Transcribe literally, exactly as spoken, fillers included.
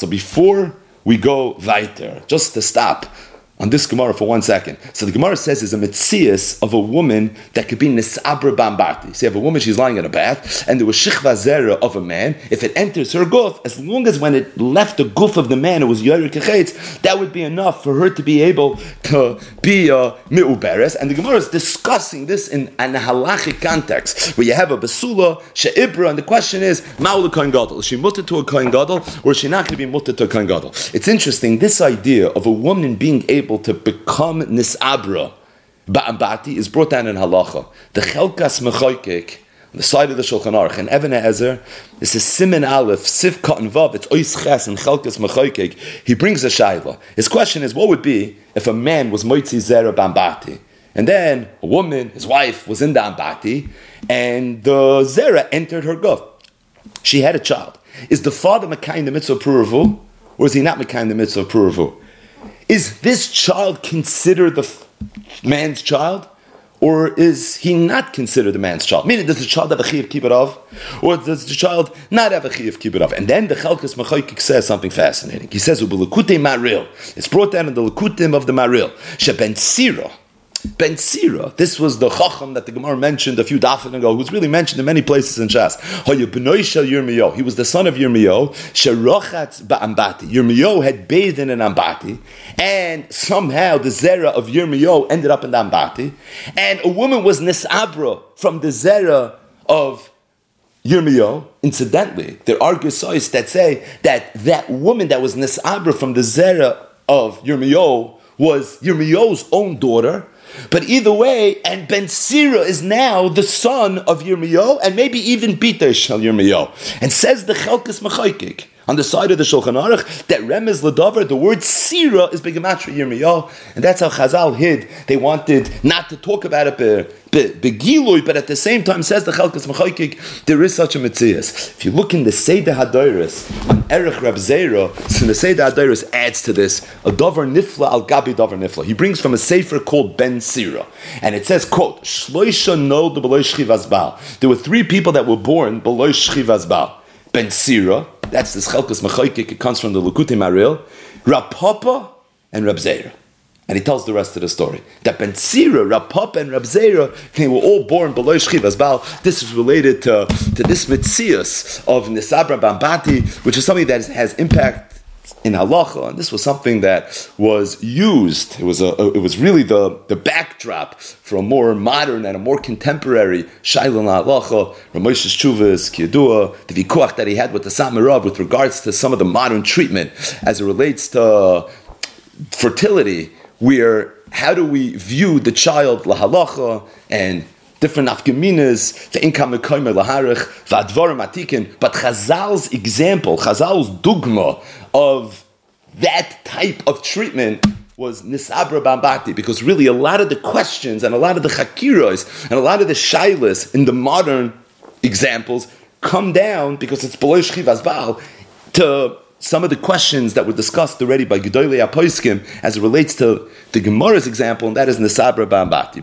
So before we go weiter, just to stop on this Gemara for one second. So the Gemara says is a metzias of a woman that could be nisabra bambarti. So you have a woman, she's lying in a bath, and there was shichva zera of a man. If it enters her guf, as long as when it left the guf of the man, it was yoyer kechetz, that would be enough for her to be able to be a mi'uberes. And the Gemara is discussing this in an halachic context, where you have a basula, she'ibra, and the question is, ma'ul kohen gadol. Is she mutter to a kohen gadol, or is she not going to be mutter to a kohen gadol? It's interesting, this idea of a woman being able to become nisabra ba'ambati is brought down in halacha. The chelkas mechoykik, on the side of the Shulchan Aruch, and Even Ezer, this is Simen Aleph, Sif Katan Vav, it's Ois Ches and chelkas mechoykik. He brings a shayla. His question is, what would be if a man was moitzi zera ba'ambati, and then a woman, his wife, was in the ambati, and the zera entered her guf. She had a child. Is the father mekayim the mitzvah pruruvu, or is he not mekayim the mitzvah pruruvu? Is this child considered the f- man's child, or is he not considered the man's child? Meaning, does the child have a chiyuv kibbutz, or does the child not have a chiyuv kibbutz? And then the Chelkas Mechoykik says something fascinating. He says, "Ubelekutei Maril." It's brought down in the Lekutim of the Maril. Sheben Sira. Ben Sira, this was the Chacham that the Gemara mentioned a few dafim ago, who's really mentioned in many places in Shas. He was the son of Yirmiyahu. Sherochatz ba'ambati. Yirmiyahu had bathed in an ambati, and somehow the zera of Yirmiyahu ended up in the ambati, and a woman was nisabra from the zera of Yirmiyahu. Incidentally, there are gesayis that say that that woman that was nisabra from the zera of Yirmiyahu was Yirmiyahu's own daughter. But either way, and Ben Sira is now the son of Yirmiyahu, and maybe even Bita Shal Yirmiyahu. And says the Chelkas Mechoykik on the side of the Shulchan Aruch that Remez L'Davar, the word Sira is Begamatra Yirmiyahu, and that's how Chazal hid. They wanted not to talk about it begilui, but at the same time says the Chelkas Mechoykik, there is such a metzias. If you look in the Seder Hadoros on Erech Rab Zera, so the Seder Hadoros adds to this a Dover Nifla al Gabi Dover Nifla. He brings from a sefer called Ben Sira, and it says, quote, Shloisha noldu b'lo shchivas bal. There were three people that were born below shchivas bal. Ben Sira, that's this Chelkas Mechoykik, it comes from the Lekutim Maril, Rab Papa and Rab Zera. And he tells the rest of the story. That Ben Sira, Rab Papa, and Rab Zera, they were all born below Shchivas Baal. This is related to, to this Metzias of Nisabra Bambati, which is something that has impact in halacha, and this was something that was used. It was a, a it was really the, the backdrop for a more modern and a more contemporary shaila halacha. Ramoshes Chuvas, Kiyadua, the vikuach that he had with the Samarav with regards to some of the modern treatment as it relates to fertility, where how do we view the child lahalacha and different afgeminas, the income mekoymer laharich, v'advarim atikin. But Chazal's example, Chazal's dugma of that type of treatment was nisabra bambati, because really a lot of the questions and a lot of the chakiros and a lot of the shailas in the modern examples come down, because it's below shchivas baal, to some of the questions that were discussed already by Gedolei HaPoskim as it relates to the Gemara's example, and that is nisabra bambati.